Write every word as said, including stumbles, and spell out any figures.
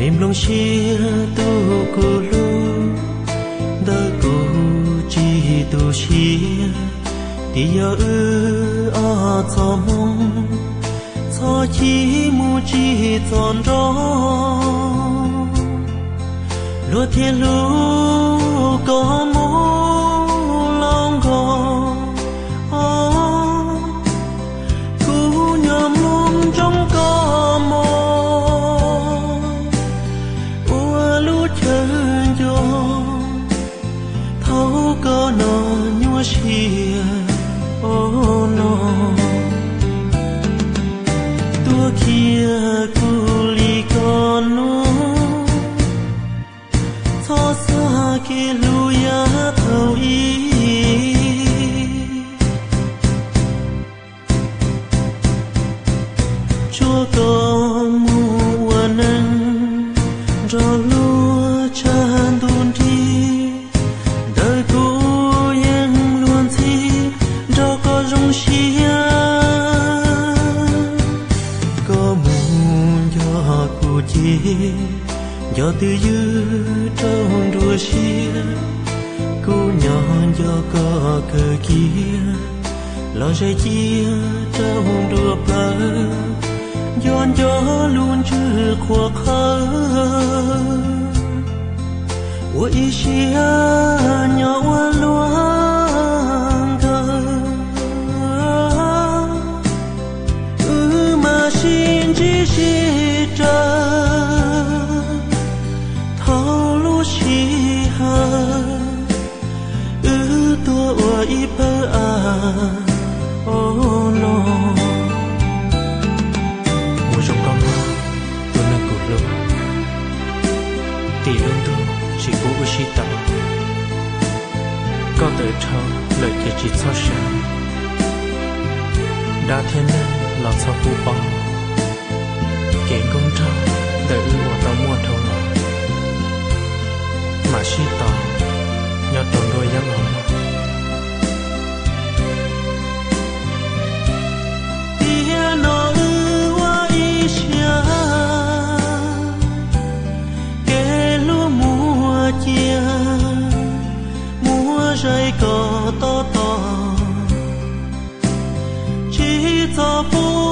mềm lòng chia tu cô lu đỡ cô chỉ tu chia thì giờ ư ở cho mong cho chỉ mu chỉ tròn đó lúa thiên lú có mũ lòng gò cú nhom luôn trong có mồ ua lú chơi cho thấu có nó nhua chia ô nó tua kia cú li con nu cho xa kia lu ya thâu ý chúa con mua nâng cho lúa chan đun đi đời cô yên luôn thi cho có rong xia có muốn cho cô chi do từ dư trong đua xia cô nhỏ do có cờ kia lo dây chia trong đua bờ giòn gió luôn chưa khoa khơi ôi xia nhỏ loang cờ ừ mà xin chỉ chỉ trời thâu lu xì hờ ừ tua ôi bơ à oh no mùa trong con hoa tôi nâng cột lông tỷ lương tôi chỉ cố ưu sĩ tàu có tới thâu lời kia chỉ cho sáng đã thiên nhân là cho phụ bao kể công trao đời ưu của tao mua thâu lọ mà sĩ tàu nhớ tồn đôi giấc ngủ nó ư hoa y xia kể lúa mùa chia mùa rơi cỏ to to chỉ cho phố